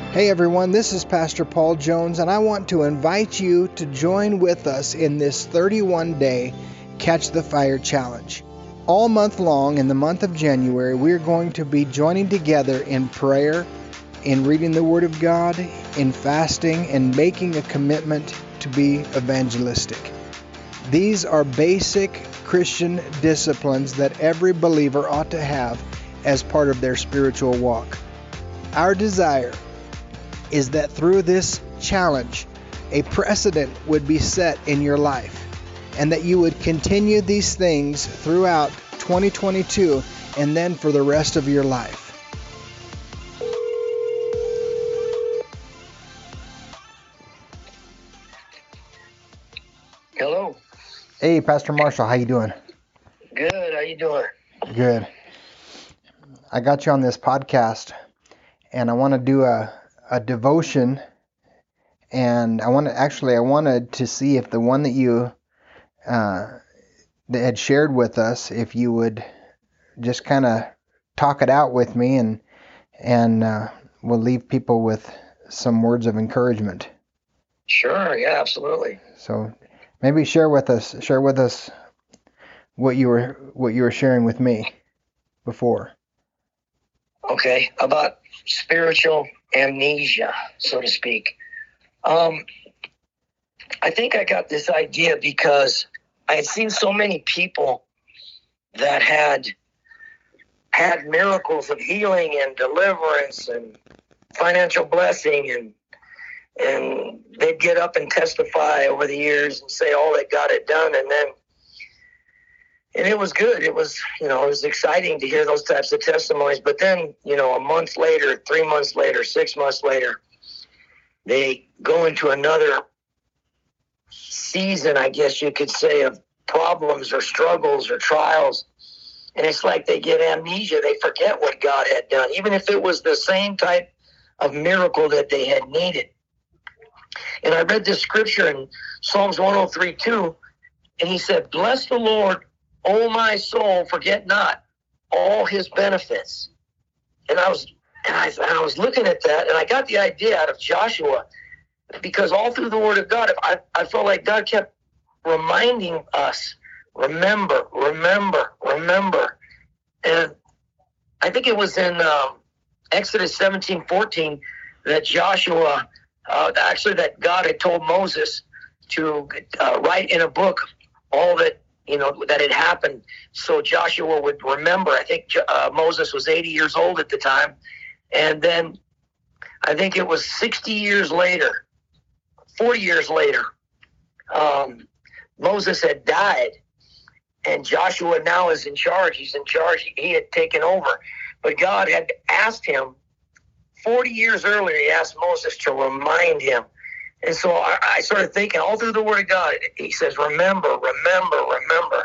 Hey everyone, this is Pastor Paul Jones, and I want to invite you to join with us in this 31-day Catch the Fire Challenge. All month long in the month of January, we're going to be joining together in prayer, in reading the Word of God, in fasting, and making a commitment to be evangelistic. These are basic Christian disciplines that every believer ought to have as part of their spiritual walk. Our desire is that through this challenge, a precedent would be set in your life, and that you would continue these things throughout 2022 and then for the rest of your life. Hello. Hey, Pastor Marshall, how you doing? Good. How you doing? Good. I got you on this podcast, and I want to do a devotion, and I wanted to see if the one that you that had shared with us, if you would just kind of talk it out with me, and we'll leave people with some words of encouragement. Sure. Yeah. Absolutely. So maybe share with us what you were sharing with me before. Okay. About spiritual amnesia, so to speak. I think I got this idea because I had seen so many people that had miracles of healing and deliverance and financial blessing, and they'd get up and testify over the years and say all that God had done, and it was good. It was, it was exciting to hear those types of testimonies. But then, a month later, 3 months later, 6 months later, they go into another season, I guess you could say, of problems or struggles or trials. And it's like they get amnesia. They forget what God had done, even if it was the same type of miracle that they had needed. And I read this scripture in Psalms 103:2, and he said, "Bless the Lord, O my soul, forget not all his benefits." And I was looking at that, and I got the idea out of Joshua, because all through the Word of God, I felt like God kept reminding us, remember, remember, remember. And I think it was in Exodus 17:14 that Joshua, that God had told Moses to write in a book all that that had happened, so Joshua would remember. I think Moses was 80 years old at the time, and then I think it was 60 years later, 40 years later, Moses had died, and Joshua now is in charge. He's in charge. He had taken over, but God had asked him 40 years earlier. He asked Moses to remind him. And so I started thinking, all through the Word of God, he says, remember, remember, remember.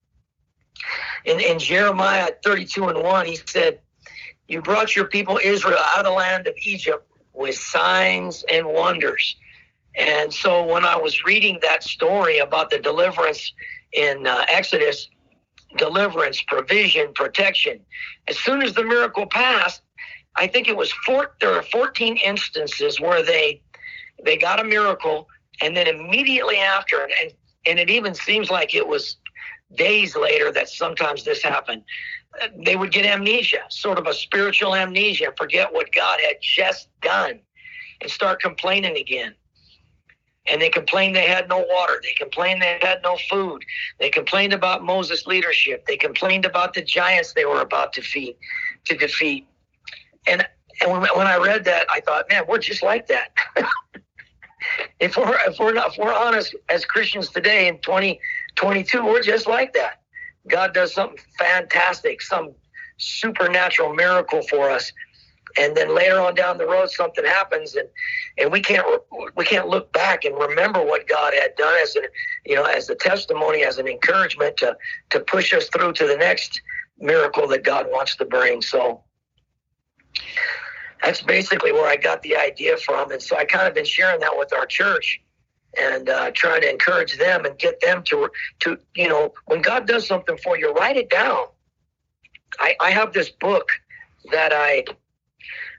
In Jeremiah 32:1, he said, "You brought your people Israel out of the land of Egypt with signs and wonders." And so when I was reading that story about the deliverance in Exodus, deliverance, provision, protection, as soon as the miracle passed, I think it was there were 14 instances where they got a miracle, and then immediately after, and it even seems like it was days later that sometimes this happened, they would get amnesia, sort of a spiritual amnesia, forget what God had just done, and start complaining again. And they complained they had no water. They complained they had no food. They complained about Moses' leadership. They complained about the giants they were about to defeat. And when I read that, I thought, man, we're just like that. If we're honest as Christians today in 2022, we're just like that. God does something fantastic, some supernatural miracle for us, and then later on down the road, something happens, and we can't look back and remember what God had done as a testimony, as an encouragement to push us through to the next miracle that God wants to bring. So that's basically where I got the idea from. And so I kind of been sharing that with our church and trying to encourage them and get them to when God does something for you, write it down. I have this book that I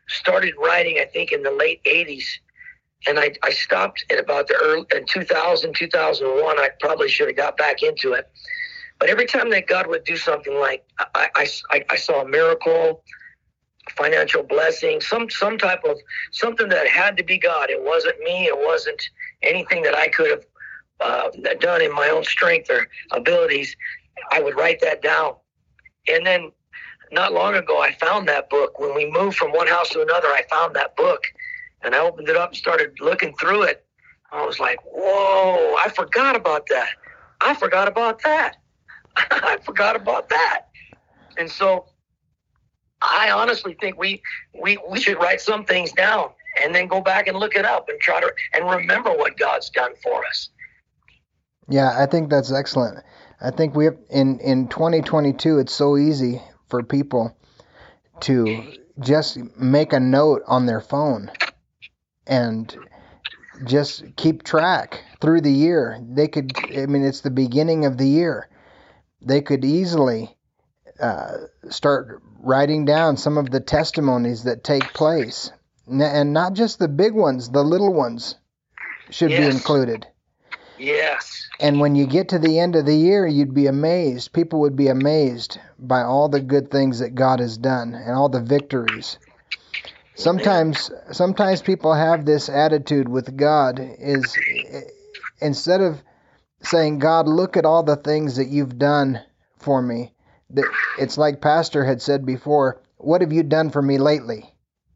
started writing, I think, in the late 80s. And I stopped at about in 2000, 2001. I probably should have got back into it. But every time that God would do something, like I saw a miracle, financial blessing, some type of something that had to be God. It wasn't me. It wasn't anything that I could have done in my own strength or abilities. I would write that down. And then not long ago, I found that book. When we moved from one house to another, I found that book. And I opened it up and started looking through it. I was like, whoa, I forgot about that. I forgot about that. I forgot about that. And so I honestly think we should write some things down and then go back and look it up and try to and remember what God's done for us. Yeah, I think that's excellent. I think we have in 2022, it's so easy for people to just make a note on their phone and just keep track through the year. They could, I mean, it's the beginning of the year. They could easily start writing down some of the testimonies that take place. And not just the big ones, the little ones should be included. Yes. And when you get to the end of the year, you'd be amazed. People would be amazed by all the good things that God has done and all the victories. Sometimes people have this attitude with God, is instead of saying, God, look at all the things that you've done for me, it's like Pastor had said before, what have you done for me lately?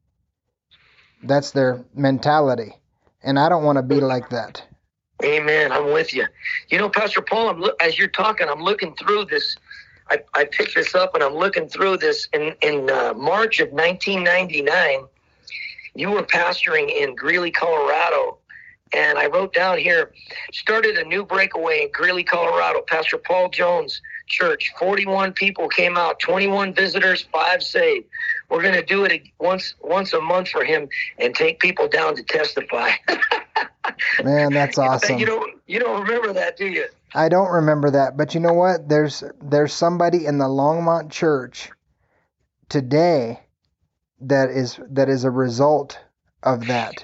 That's their mentality. And I don't want to be like that. Amen. I'm with you. You know, Pastor Paul, as you're talking, I'm looking through this. I picked this up and I'm looking through this in March of 1999. You were pastoring in Greeley, Colorado. And I wrote down here, started a new breakaway in Greeley, Colorado. Pastor Paul Jones Church, 41 people came out, 21 visitors, 5 saved. We're going to do it once a month for him and take people down to testify. Man, that's awesome. You don't remember that, do you? I don't remember that, but you know what? There's somebody in the Longmont Church today that is a result of that.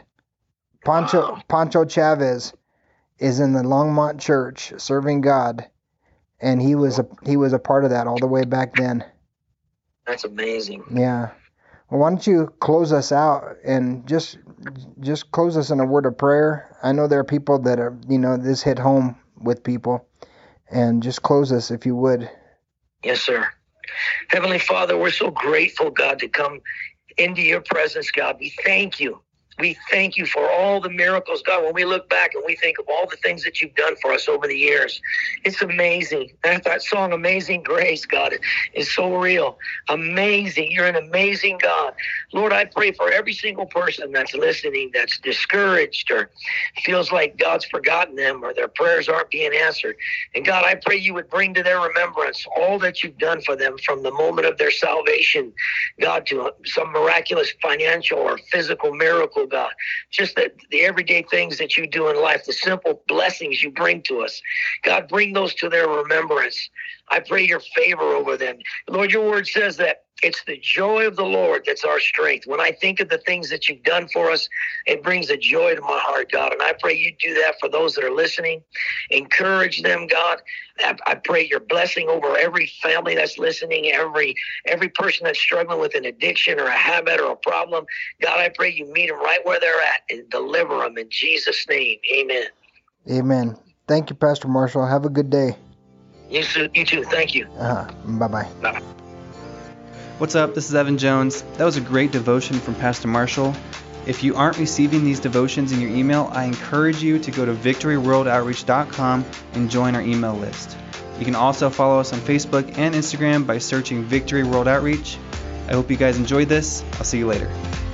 Pancho Chavez is in the Longmont Church serving God, and he was a part of that all the way back then. That's amazing. Yeah. Well, why don't you close us out and just close us in a word of prayer? I know there are people that are, this hit home with people, and just close us if you would. Yes, sir. Heavenly Father, we're so grateful, God, to come into your presence, God. We thank you. We thank you for all the miracles, God. When we look back and we think of all the things that you've done for us over the years, it's amazing. That song, Amazing Grace, God, is so real. Amazing. You're an amazing God. Lord, I pray for every single person that's listening, that's discouraged or feels like God's forgotten them or their prayers aren't being answered. And God, I pray you would bring to their remembrance all that you've done for them from the moment of their salvation, God, to some miraculous financial or physical miracle, God. Just the everyday things that you do in life, the simple blessings you bring to us. God, bring those to their remembrance. I pray your favor over them. Lord, your word says that it's the joy of the Lord that's our strength. When I think of the things that you've done for us, it brings a joy to my heart, God. And I pray you do that for those that are listening. Encourage them, God. I pray your blessing over every family that's listening, every person that's struggling with an addiction or a habit or a problem. God, I pray you meet them right where they're at and deliver them in Jesus' name. Amen. Amen. Thank you, Pastor Marshall. Have a good day. You too. Thank you. Bye-bye. Bye-bye. What's up? This is Evan Jones. That was a great devotion from Pastor Marshall. If you aren't receiving these devotions in your email, I encourage you to go to victoryworldoutreach.com and join our email list. You can also follow us on Facebook and Instagram by searching Victory World Outreach. I hope you guys enjoyed this. I'll see you later.